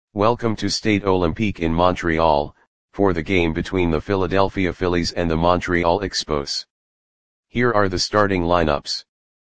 Welcome to Stade Olympique in Montreal, for the game between the Philadelphia Phillies and the Montreal Expos. Here are the starting lineups.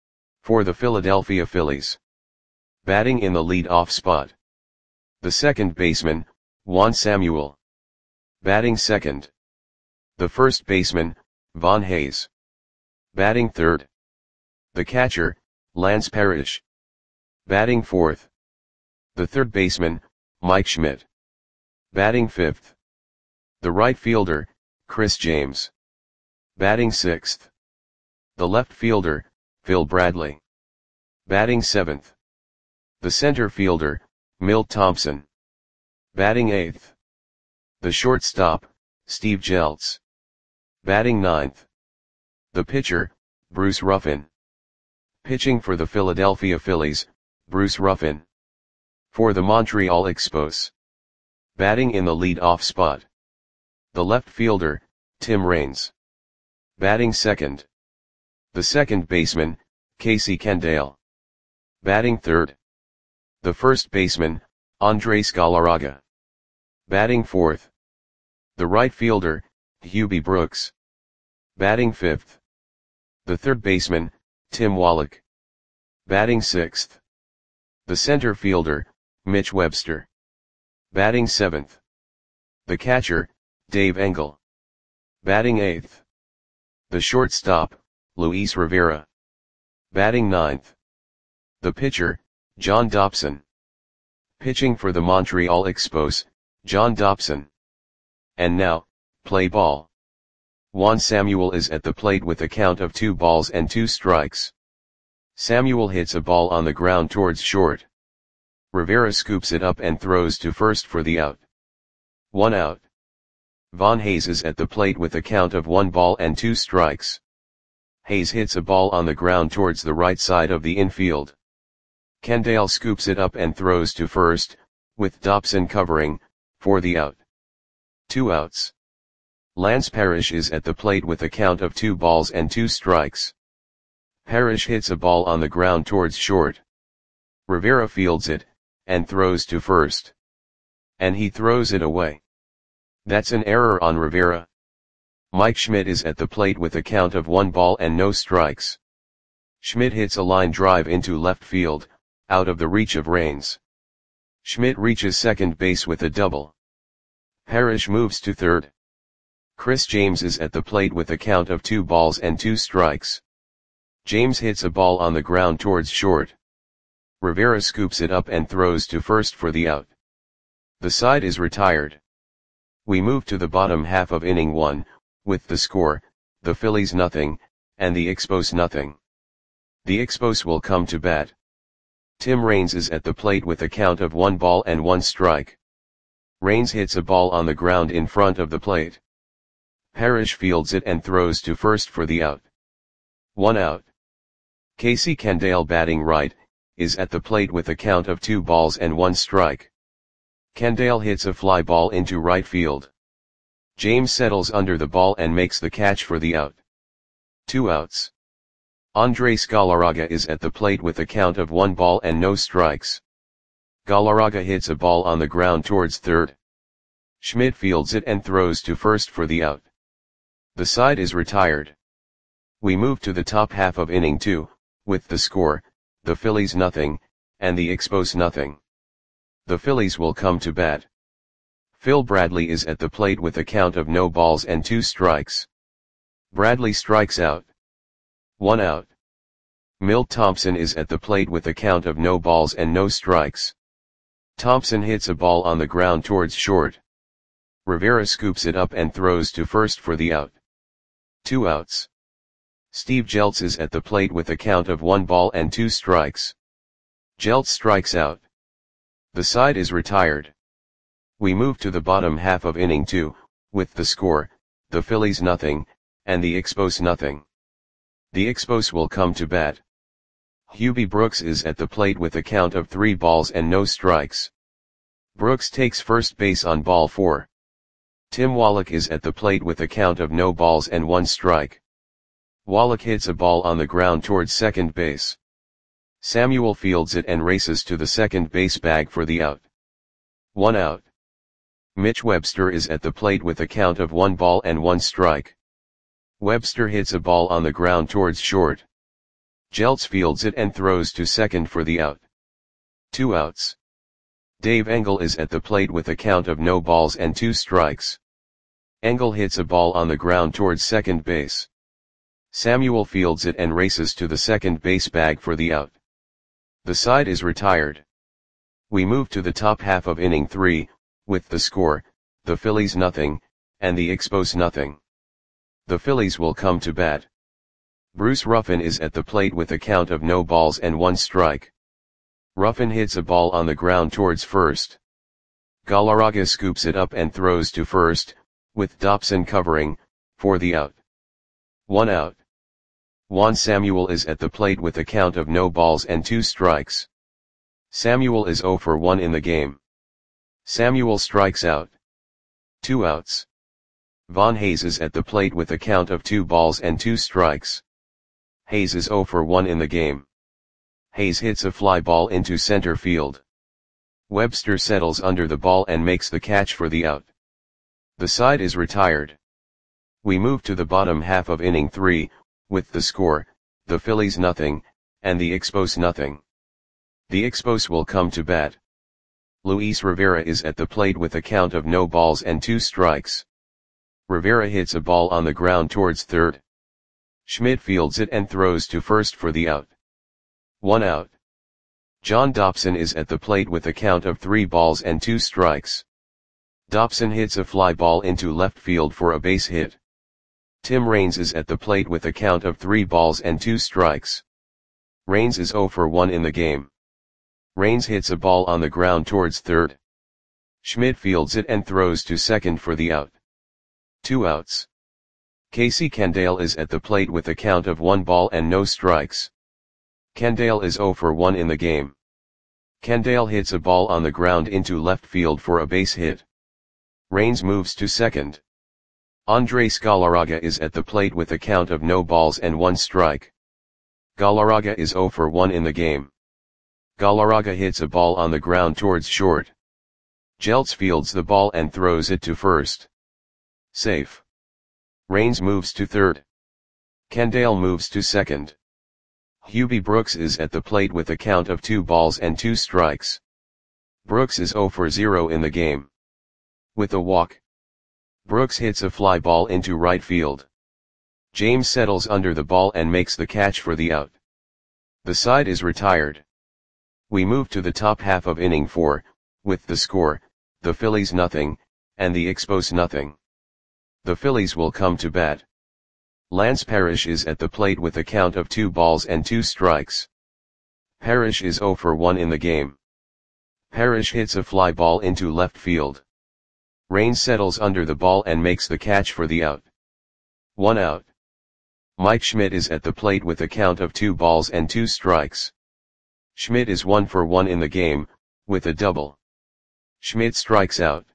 For the Philadelphia Phillies. Batting in the lead-off spot. The second baseman, Juan Samuel. Batting second. The first baseman, Von Hayes. Batting third. The catcher, Lance Parrish. Batting fourth. The third baseman, Mike Schmidt. Batting fifth. The right fielder, Chris James. Batting sixth. The left fielder, Phil Bradley. Batting seventh. The center fielder, Milt Thompson. Batting eighth. The shortstop, Steve Jeltz. Batting ninth. The pitcher, Bruce Ruffin. Pitching for the Philadelphia Phillies, Bruce Ruffin. For the Montreal Expos. Batting in the lead-off spot. The left fielder, Tim Raines. Batting second. The second baseman, Casey Candaele. Batting third. The first baseman, Andres Galarraga. Batting fourth. The right fielder, Hubie Brooks. Batting fifth. The third baseman, Tim Wallach. Batting sixth. The center fielder, Mitch Webster. Batting seventh. The catcher, Dave Engel. Batting eighth. The shortstop, Luis Rivera. Batting ninth. The pitcher, John Dobson. Pitching for the Montreal Expos, John Dobson. And now, play ball. Juan Samuel is at the plate with a count of 2 balls and 2 strikes. Samuel hits a ball on the ground towards short. Rivera scoops it up and throws to first for the out. 1 out. Von Hayes is at the plate with a count of 1 ball and 2 strikes. Hayes hits a ball on the ground towards the right side of the infield. Candaele scoops it up and throws to first, with Dobson covering, for the out. 2 outs. Lance Parrish is at the plate with a count of 2 balls and 2 strikes. Parrish hits a ball on the ground towards short. Rivera fields it, and throws to first. And he throws it away. That's an error on Rivera. Mike Schmidt is at the plate with a count of 1 ball and no strikes. Schmidt hits a line drive into left field, out of the reach of Raines. Schmidt reaches second base with a double. Parrish moves to third. Chris James is at the plate with a count of 2 balls and 2 strikes. James hits a ball on the ground towards short. Rivera scoops it up and throws to first for the out. The side is retired. We move to the bottom half of inning 1, with the score, the Phillies nothing, and the Expos nothing. The Expos will come to bat. Tim Raines is at the plate with a count of 1 ball and 1 strike. Raines hits a ball on the ground in front of the plate. Parrish fields it and throws to first for the out. 1 out. Casey Candaele, batting right, is at the plate with a count of 2 balls and 1 strike. Candaele hits a fly ball into right field. James settles under the ball and makes the catch for the out. 2 outs. Andres Galarraga is at the plate with a count of 1 ball and no strikes. Galarraga hits a ball on the ground towards third. Schmidt fields it and throws to first for the out. The side is retired. We move to the top half of inning 2, with the score, the Phillies nothing, and the Expos nothing. The Phillies will come to bat. Phil Bradley is at the plate with a count of no balls and 2 strikes. Bradley strikes out. 1 out. Milt Thompson is at the plate with a count of no balls and no strikes. Thompson hits a ball on the ground towards short. Rivera scoops it up and throws to first for the out. 2 outs. Steve Jeltz is at the plate with a count of 1 ball and 2 strikes. Jeltz strikes out. The side is retired. We move to the bottom half of inning 2, with the score, the Phillies nothing, and the Expos nothing. The Expos will come to bat. Hubie Brooks is at the plate with a count of 3 balls and no strikes. Brooks takes first base on ball 4. Tim Wallach is at the plate with a count of no balls and 1 strike. Wallach hits a ball on the ground towards second base. Samuel fields it and races to the second base bag for the out. 1 out. Mitch Webster is at the plate with a count of 1 ball and 1 strike. Webster hits a ball on the ground towards short. Jeltz fields it and throws to second for the out. 2 outs. Dave Engel is at the plate with a count of no balls and 2 strikes. Engel hits a ball on the ground towards second base. Samuel fields it and races to the second base bag for the out. The side is retired. We move to the top half of inning 3, with the score, the Phillies nothing, and the Expos nothing. The Phillies will come to bat. Bruce Ruffin is at the plate with a count of no balls and 1 strike. Ruffin hits a ball on the ground towards first. Galarraga scoops it up and throws to first, with Dobson covering, for the out. 1 out. Juan Samuel is at the plate with a count of no balls and 2 strikes. Samuel is 0 for 1 in the game. Samuel strikes out. 2 outs. Von Hayes is at the plate with a count of 2 balls and 2 strikes. Hayes is 0 for 1 in the game. Hayes hits a fly ball into center field. Webster settles under the ball and makes the catch for the out. The side is retired. We move to the bottom half of inning 3, with the score, the Phillies nothing, and the Expos nothing. The Expos will come to bat. Luis Rivera is at the plate with a count of no balls and 2 strikes. Rivera hits a ball on the ground towards third. Schmidt fields it and throws to first for the out. 1 out. John Dobson is at the plate with a count of 3 balls and 2 strikes. Dobson hits a fly ball into left field for a base hit. Tim Raines is at the plate with a count of 3 balls and 2 strikes. Raines is 0 for 1 in the game. Raines hits a ball on the ground towards third. Schmidt fields it and throws to second for the out. 2 outs. Casey Candale is at the plate with a count of 1 ball and no strikes. Candale is 0 for 1 in the game. Candale hits a ball on the ground into left field for a base hit. Raines moves to second. Andres Galarraga is at the plate with a count of no balls and 1 strike. Galarraga is 0 for 1 in the game. Galarraga hits a ball on the ground towards short. Jeltz fields the ball and throws it to first. Safe. Raines moves to third. Candale moves to second. Hubie Brooks is at the plate with a count of 2 balls and 2 strikes. Brooks is 0 for 0 in the game. With a walk, Brooks hits a fly ball into right field. James settles under the ball and makes the catch for the out. The side is retired. We move to the top half of inning 4, with the score, the Phillies nothing, and the Expos nothing. The Phillies will come to bat. Lance Parrish is at the plate with a count of 2 balls and 2 strikes. Parrish is 0 for 1 in the game. Parrish hits a fly ball into left field. Raines settles under the ball and makes the catch for the out. 1 out. Mike Schmidt is at the plate with a count of 2 balls and 2 strikes. Schmidt is 1 for 1 in the game, with a double. Schmidt strikes out.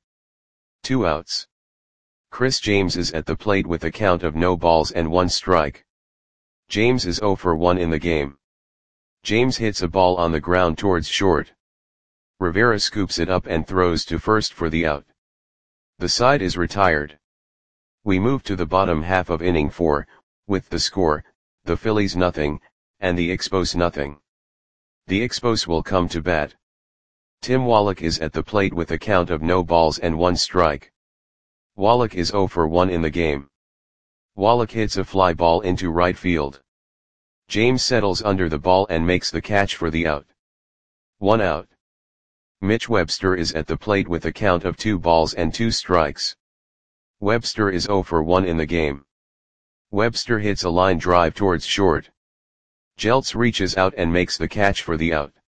2 outs. Chris James is at the plate with a count of no balls and 1 strike. James is 0 for 1 in the game. James hits a ball on the ground towards short. Rivera scoops it up and throws to first for the out. The side is retired. We move to the bottom half of inning 4, with the score, the Phillies nothing, and the Expos nothing. The Expos will come to bat. Tim Wallach is at the plate with a count of no balls and 1 strike. Wallach is 0 for 1 in the game. Wallach hits a fly ball into right field. James settles under the ball and makes the catch for the out. 1 out. Mitch Webster is at the plate with a count of 2 balls and 2 strikes. Webster is 0 for 1 in the game. Webster hits a line drive towards short. Jeltz reaches out and makes the catch for the out.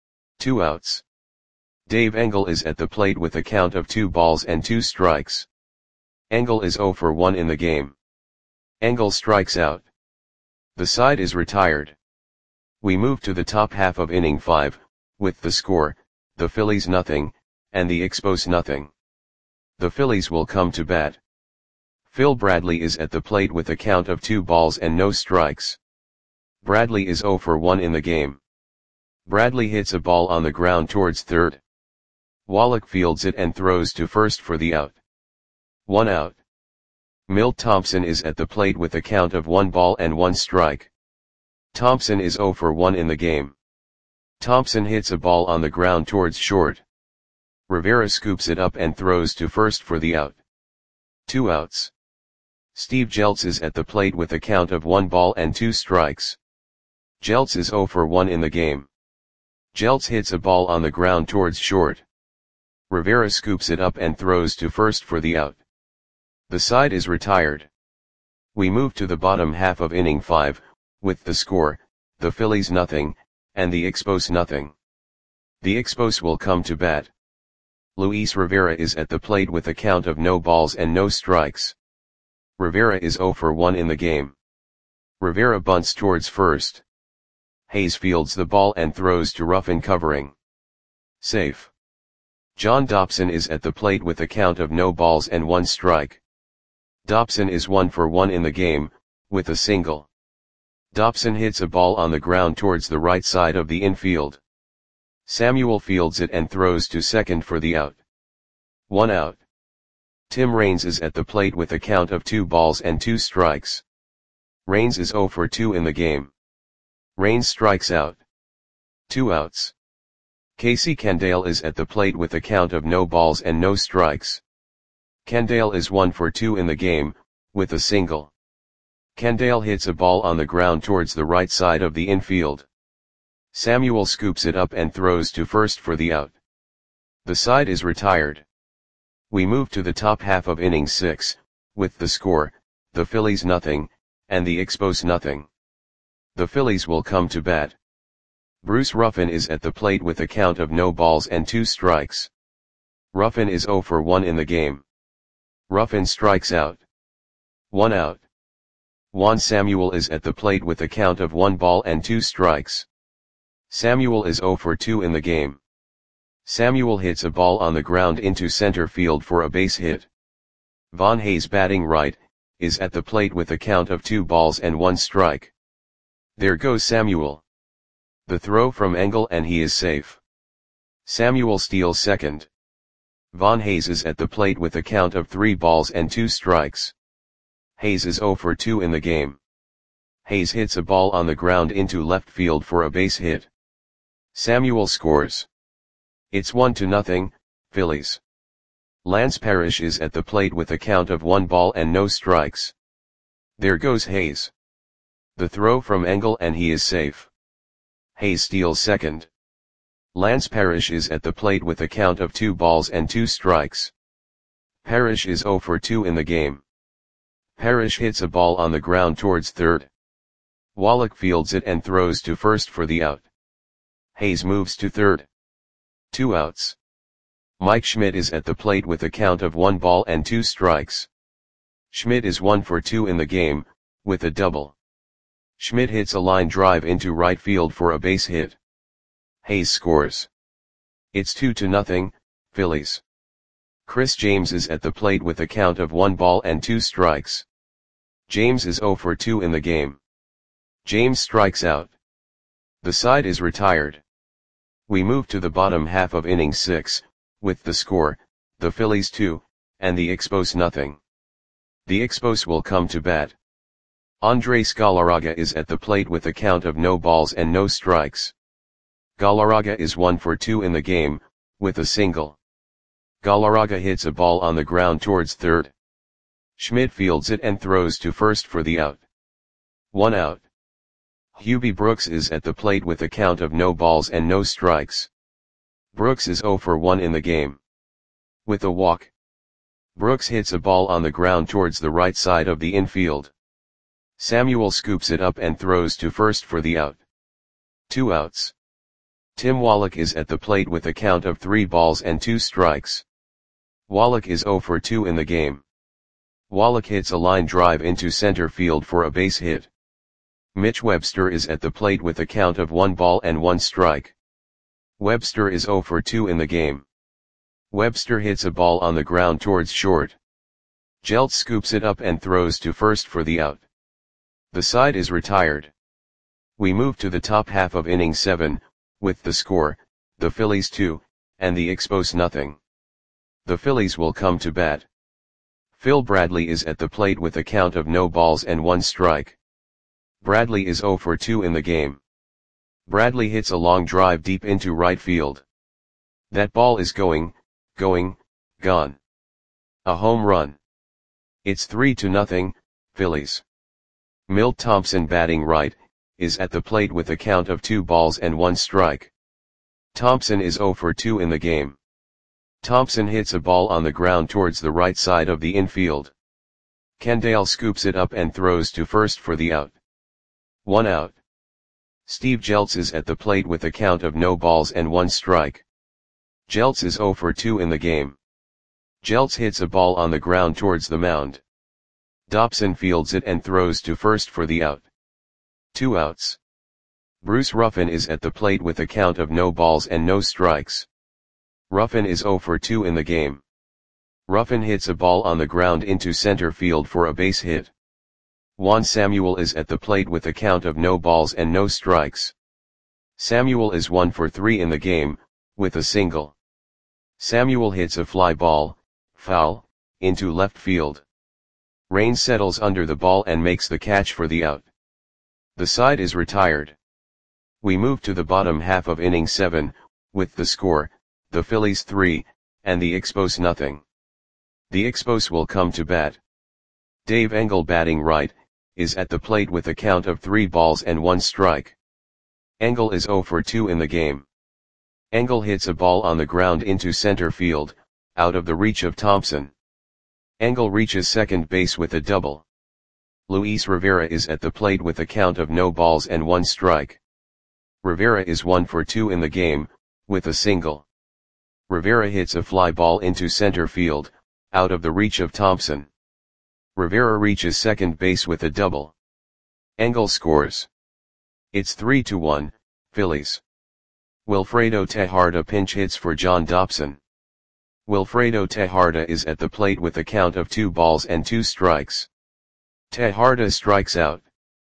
2 outs. Dave Engel is at the plate with a count of 2 balls and 2 strikes. Engel is 0 for 1 in the game. Engel strikes out. The side is retired. We move to the top half of inning 5, with the score, the Phillies nothing, and the Expos nothing. The Phillies will come to bat. Phil Bradley is at the plate with a count of 2 balls and no strikes. Bradley is 0 for 1 in the game. Bradley hits a ball on the ground towards third. Wallach fields it and throws to first for the out. 1 out. Milt Thompson is at the plate with a count of 1 ball and 1 strike. Thompson is 0 for 1 in the game. Thompson hits a ball on the ground towards short. Rivera scoops it up and throws to first for the out. 2 outs. Steve Jeltz is at the plate with a count of 1 ball and 2 strikes. Jeltz is 0 for 1 in the game. Jeltz hits a ball on the ground towards short. Rivera scoops it up and throws to first for the out. The side is retired. We move to the bottom half of inning 5, with the score, the Phillies nothing, and the Expos nothing. The Expos will come to bat. Luis Rivera is at the plate with a count of no balls and no strikes. Rivera is 0 for 1 in the game. Rivera bunts towards first. Hayes fields the ball and throws to Ruffin covering. Safe. John Dobson is at the plate with a count of no balls and 1 strike. Dobson is 1 for 1 in the game, with a single. Dobson hits a ball on the ground towards the right side of the infield. Samuel fields it and throws to second for the out. 1 out. Tim Raines is at the plate with a count of 2 balls and 2 strikes. Raines is 0 for 2 in the game. Raines strikes out. 2 outs. Casey Candale is at the plate with a count of no balls and no strikes. Candale is 1 for 2 in the game, with a single. Candale hits a ball on the ground towards the right side of the infield. Samuel scoops it up and throws to first for the out. The side is retired. We move to the top half of inning 6, with the score, the Phillies nothing, and the Expos nothing. The Phillies will come to bat. Bruce Ruffin is at the plate with a count of no balls and 2 strikes. Ruffin is 0 for 1 in the game. Ruffin strikes out. 1 out. Juan Samuel is at the plate with a count of 1 ball and 2 strikes. Samuel is 0 for 2 in the game. Samuel hits a ball on the ground into center field for a base hit. Von Hayes, batting right, is at the plate with a count of 2 balls and 1 strike. There goes Samuel. The throw from Engel and he is safe. Samuel steals second. Von Hayes is at the plate with a count of 3 balls and 2 strikes. Hayes is 0 for 2 in the game. Hayes hits a ball on the ground into left field for a base hit. Samuel scores. It's 1-0, Phillies. Lance Parrish is at the plate with a count of 1 ball and no strikes. There goes Hayes. The throw from Engel and he is safe. Hayes steals second. Lance Parrish is at the plate with a count of 2 balls and 2 strikes. Parrish is 0 for 2 in the game. Parrish hits a ball on the ground towards third. Wallach fields it and throws to first for the out. Hayes moves to third. 2 outs. Mike Schmidt is at the plate with a count of 1 ball and 2 strikes. Schmidt is 1 for 2 in the game, with a double. Schmidt hits a line drive into right field for a base hit. Hayes scores. It's 2-0, Phillies. Chris James is at the plate with a count of 1 ball and 2 strikes. James is 0 for 2 in the game. James strikes out. The side is retired. We move to the bottom half of inning 6, with the score, the Phillies 2, and the Expos nothing. The Expos will come to bat. Andres Galarraga is at the plate with a count of no balls and no strikes. Galarraga is 1 for 2 in the game, with a single. Galarraga hits a ball on the ground towards third. Schmidt fields it and throws to first for the out. 1 out. Hubie Brooks is at the plate with a count of no balls and no strikes. Brooks is 0 for 1 in the game. With a walk. Brooks hits a ball on the ground towards the right side of the infield. Samuel scoops it up and throws to first for the out. 2 outs. Tim Wallach is at the plate with a count of 3 balls and 2 strikes. Wallach is 0 for 2 in the game. Wallach hits a line drive into center field for a base hit. Mitch Webster is at the plate with a count of 1 ball and 1 strike. Webster is 0 for 2 in the game. Webster hits a ball on the ground towards short. Jeltz scoops it up and throws to first for the out. The side is retired. We move to the top half of inning 7, with the score, the Phillies 2, and the Expos nothing. The Phillies will come to bat. Phil Bradley is at the plate with a count of no balls and 1 strike. Bradley is 0 for 2 in the game. Bradley hits a long drive deep into right field. That ball is gone. A home run. It's 3-0, Phillies. Milt Thompson, batting right, is at the plate with a count of 2 balls and 1 strike. Thompson is 0 for 2 in the game. Thompson hits a ball on the ground towards the right side of the infield. Kendall scoops it up and throws to first for the out. 1 out. Steve Jeltz is at the plate with a count of no balls and 1 strike. Jeltz is 0 for 2 in the game. Jeltz hits a ball on the ground towards the mound. Dobson fields it and throws to first for the out. 2 outs. Bruce Ruffin is at the plate with a count of no balls and no strikes. Ruffin is 0 for 2 in the game. Ruffin hits a ball on the ground into center field for a base hit. Juan Samuel is at the plate with a count of no balls and no strikes. Samuel is 1 for 3 in the game, with a single. Samuel hits a fly ball, foul, into left field. Raines settles under the ball and makes the catch for the out. The side is retired. We move to the bottom half of inning 7, with the score, the Phillies 3, and the Expos nothing. The Expos will come to bat. Dave Engel, batting right, is at the plate with a count of 3 balls and 1 strike. Engel is 0 for 2 in the game. Engel hits a ball on the ground into center field, out of the reach of Thompson. Engel reaches second base with a double. Luis Rivera is at the plate with a count of no balls and 1 strike. Rivera is 1 for 2 in the game, with a single. Rivera hits a fly ball into center field, out of the reach of Thompson. Rivera reaches second base with a double. Engel scores. It's 3-1, Phillies. Wilfredo Tejada pinch hits for John Dobson. Wilfredo Tejada is at the plate with a count of 2 balls and 2 strikes. Tejada strikes out.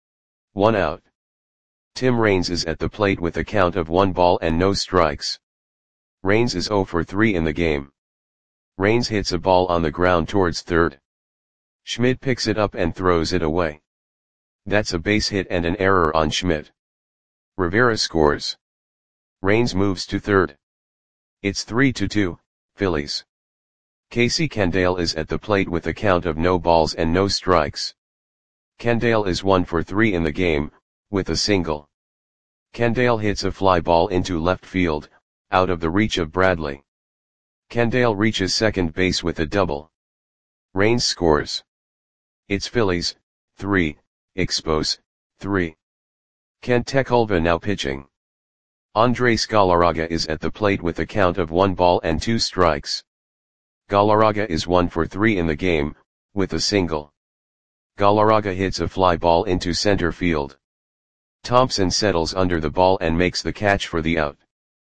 1 out. Tim Raines is at the plate with a count of 1 ball and no strikes. Raines is 0 for 3 in the game. Raines hits a ball on the ground towards third. Schmidt picks it up and throws it away. That's a base hit and an error on Schmidt. Rivera scores. Raines moves to third. It's 3-2, Phillies. Casey Kendall is at the plate with a count of no balls and no strikes. Kendall is 1 for 3 in the game, with a single. Kendall hits a fly ball into left field, out of the reach of Bradley. Kendall reaches second base with a double. Raines scores. It's Phillies, 3, Expos, 3. Kent Tekulve now pitching. Andres Galarraga is at the plate with a count of 1 ball and 2 strikes. Galarraga is 1 for 3 in the game, with a single. Galarraga hits a fly ball into center field. Thompson settles under the ball and makes the catch for the out.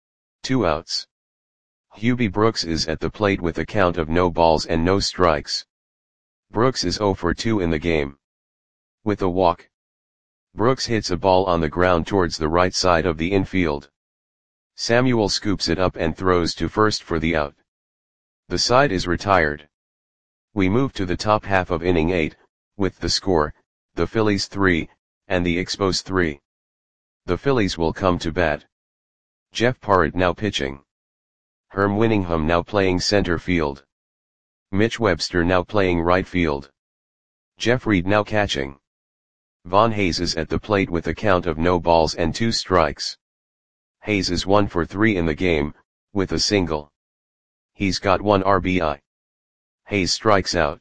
2 outs. Hubie Brooks is at the plate with a count of no balls and no strikes. Brooks is 0 for 2 in the game. With a walk. Brooks hits a ball on the ground towards the right side of the infield. Samuel scoops it up and throws to first for the out. The side is retired. We move to the top half of inning 8, with the score, the Phillies 3, and the Expos 3. The Phillies will come to bat. Jeff Parrott now pitching. Herm Winningham now playing center field. Mitch Webster now playing right field. Jeff Reed now catching. Von Hayes is at the plate with a count of no balls and 2 strikes. Hayes is 1 for 3 in the game, with a single. He's got 1 RBI. Hayes strikes out.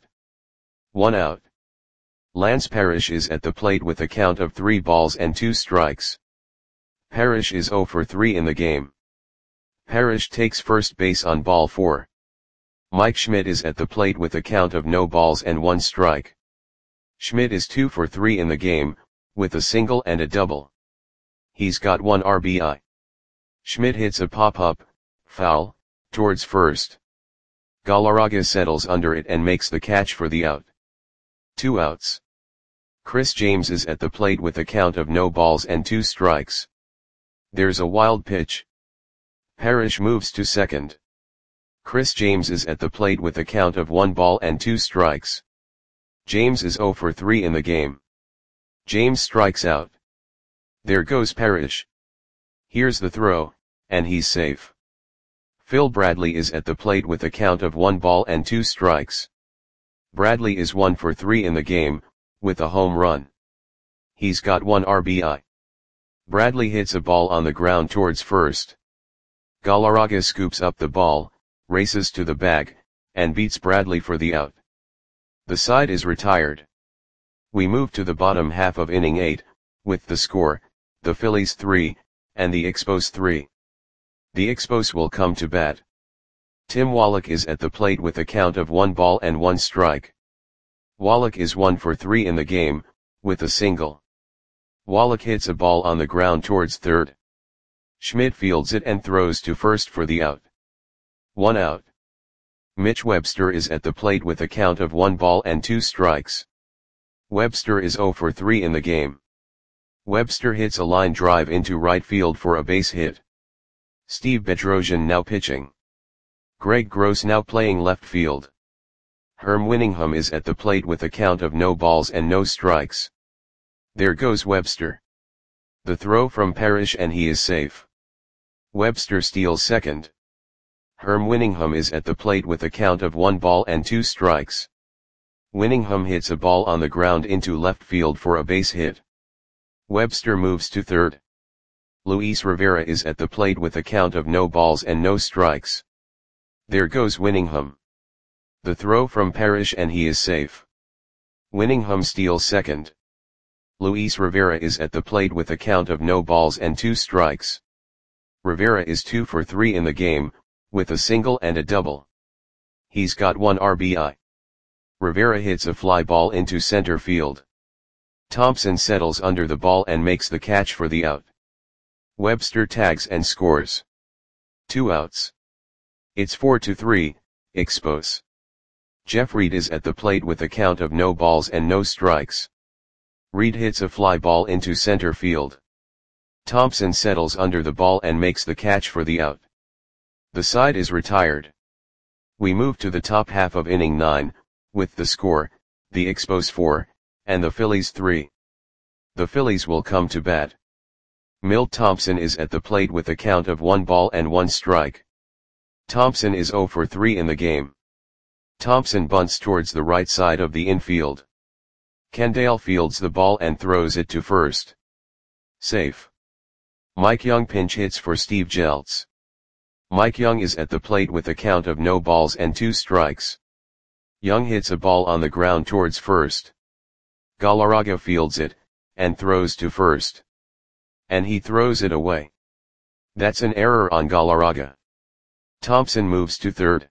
1 out. Lance Parrish is at the plate with a count of 3 balls and 2 strikes. Parrish is 0 for 3 in the game. Parrish takes first base on ball 4. Mike Schmidt is at the plate with a count of no balls and 1 strike. Schmidt is 2 for 3 in the game, with a single and a double. He's got 1 RBI. Schmidt hits a pop-up, foul, towards first. Galarraga settles under it and makes the catch for the out. 2 outs. Chris James is at the plate with a count of no balls and 2 strikes. There's a wild pitch. Parrish moves to second. Chris James is at the plate with a count of 1 ball and 2 strikes. James is 0 for 3 in the game. James strikes out. There goes Parrish. Here's the throw, and he's safe. Phil Bradley is at the plate with a count of 1 ball and 2 strikes. Bradley is 1 for 3 in the game, with a home run. He's got 1 RBI. Bradley hits a ball on the ground towards first. Galarraga scoops up the ball, races to the bag, and beats Bradley for the out. The side is retired. We move to the bottom half of inning 8, with the score, the Phillies 3, and the Expos 3. The Expos will come to bat. Tim Wallach is at the plate with a count of 1 ball and 1 strike. Wallach is 1 for 3 in the game, with a single. Wallach hits a ball on the ground towards third. Schmidt fields it and throws to first for the out. 1 out. Mitch Webster is at the plate with a count of 1 ball and 2 strikes. Webster is 0 for 3 in the game. Webster hits a line drive into right field for a base hit. Steve Bedrosian now pitching. Greg Gross now playing left field. Herm Winningham is at the plate with a count of no balls and no strikes. There goes Webster. The throw from Parrish and he is safe. Webster steals second. Herm Winningham is at the plate with a count of 1 ball and 2 strikes. Winningham hits a ball on the ground into left field for a base hit. Webster moves to third. Luis Rivera is at the plate with a count of no balls and no strikes. There goes Winningham. The throw from Parrish and he is safe. Winningham steals second. Luis Rivera is at the plate with a count of no balls and 2 strikes. Rivera is 2 for 3 in the game, with a single and a double. He's got 1 RBI. Rivera hits a fly ball into center field. Thompson settles under the ball and makes the catch for the out. Webster tags and scores. 2 outs. It's 4-3, Expos. Jeff Reed is at the plate with a count of no balls and no strikes. Reed hits a fly ball into center field. Thompson settles under the ball and makes the catch for the out. The side is retired. We move to the top half of inning 9, with the score, the Expos 4, and the Phillies 3. The Phillies will come to bat. Milt Thompson is at the plate with a count of 1 ball and 1 strike. Thompson is 0 for 3 in the game. Thompson bunts towards the right side of the infield. Kendall fields the ball and throws it to first. Safe. Mike Young pinch hits for Steve Jeltz. Mike Young is at the plate with a count of no balls and 2 strikes. Young hits a ball on the ground towards first. Galarraga fields it, and throws to first. And he throws it away. That's an error on Galarraga. Thompson moves to third.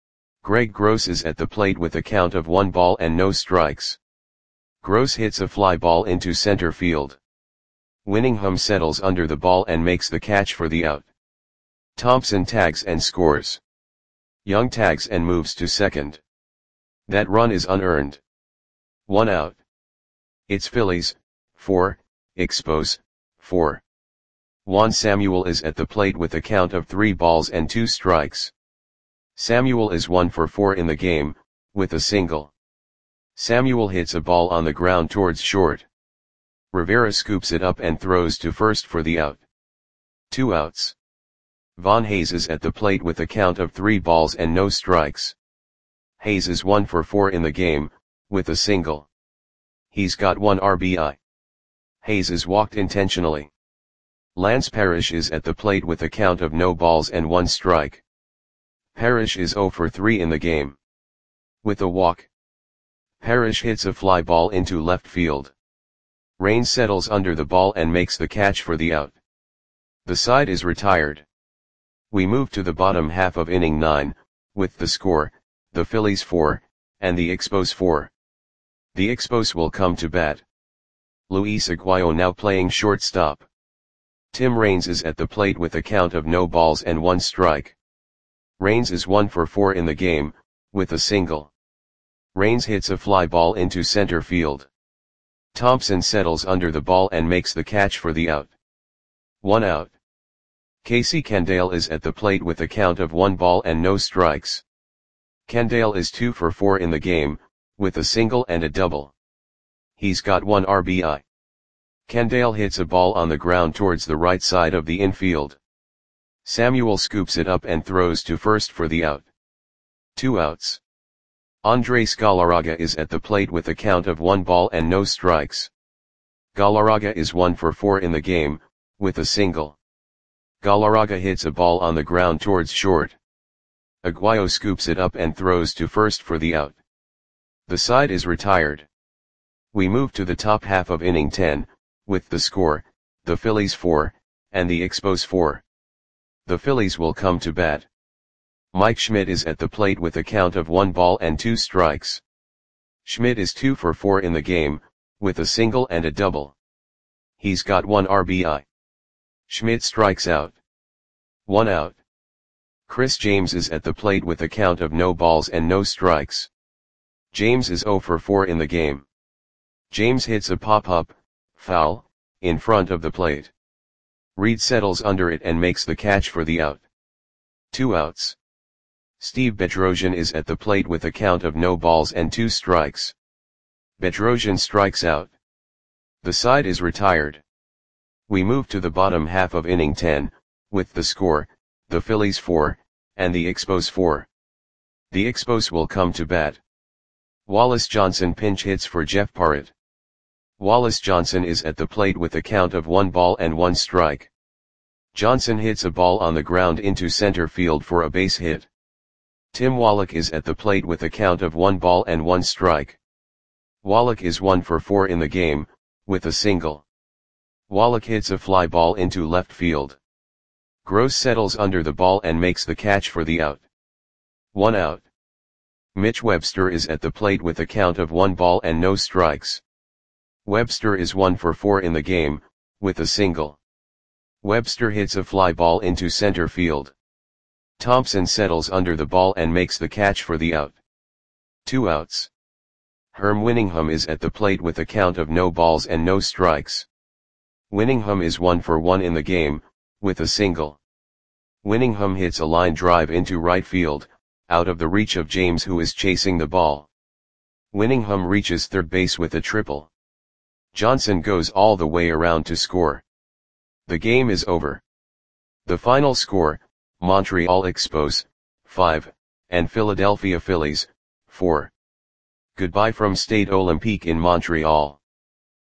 Greg Gross is at the plate with a count of 1 ball and no strikes. Gross hits a fly ball into center field. Winningham settles under the ball and makes the catch for the out. Thompson tags and scores. Young tags and moves to second. That run is unearned. 1 out. It's Phillies, 4, Expos, 4. Juan Samuel is at the plate with a count of 3 balls and 2 strikes. Samuel is 1 for 4 in the game, with a single. Samuel hits a ball on the ground towards short. Rivera scoops it up and throws to first for the out. 2 outs. Von Hayes is at the plate with a count of 3 balls and no strikes. Hayes is 1 for 4 in the game, with a single. He's got 1 RBI. Hayes is walked intentionally. Lance Parrish is at the plate with a count of no balls and 1 strike. Parrish is 0 for 3 in the game. With a walk. Parrish hits a fly ball into left field. Raines settles under the ball and makes the catch for the out. The side is retired. We move to the bottom half of inning 9, with the score, the Phillies 4, and the Expos 4. The Expos will come to bat. Luis Aguayo now playing shortstop. Tim Raines is at the plate with a count of no balls and 1 strike. Raines is 1 for 4 in the game, with a single. Raines hits a fly ball into center field. Thompson settles under the ball and makes the catch for the out. 1 out. Casey Candale is at the plate with a count of 1 ball and no strikes. Candale is 2 for 4 in the game, with a single and a double. He's got 1 RBI. Candale hits a ball on the ground towards the right side of the infield. Samuel scoops it up and throws to first for the out. 2 outs. Andres Galarraga is at the plate with a count of 1 ball and no strikes. Galarraga is 1 for 4 in the game, with a single. Galarraga hits a ball on the ground towards short. Aguayo scoops it up and throws to first for the out. The side is retired. We move to the top half of inning 10, with the score, the Phillies 4, and the Expos 4. The Phillies will come to bat. Mike Schmidt is at the plate with a count of 1 ball and 2 strikes. Schmidt is 2 for 4 in the game, with a single and a double. He's got 1 RBI. Schmidt strikes out. 1 out. Chris James is at the plate with a count of no balls and no strikes. James is 0 for 4 in the game. James hits a pop-up, foul, in front of the plate. Reed settles under it and makes the catch for the out. 2 outs. Steve Bedrosian is at the plate with a count of no balls and 2 strikes. Bedrosian strikes out. The side is retired. We move to the bottom half of inning 10, with the score, the Phillies 4, and the Expos 4. The Expos will come to bat. Wallace Johnson pinch hits for Jeff Parrott. Wallace Johnson is at the plate with a count of 1 ball and 1 strike. Johnson hits a ball on the ground into center field for a base hit. Tim Wallach is at the plate with a count of 1 ball and 1 strike. Wallach is 1 for 4 in the game, with a single. Wallach hits a fly ball into left field. Gross settles under the ball and makes the catch for the out. 1 out. Mitch Webster is at the plate with a count of 1 ball and no strikes. Webster is 1 for 4 in the game, with a single. Webster hits a fly ball into center field. Thompson settles under the ball and makes the catch for the out. 2 outs. Herm Winningham is at the plate with a count of no balls and no strikes. Winningham is 1 for 1 in the game, with a single. Winningham hits a line drive into right field, out of the reach of James, who is chasing the ball. Winningham reaches third base with a triple. Johnson goes all the way around to score. The game is over. The final score, Montreal Expos, 5, and Philadelphia Phillies, 4. Goodbye from Stade Olympique in Montreal.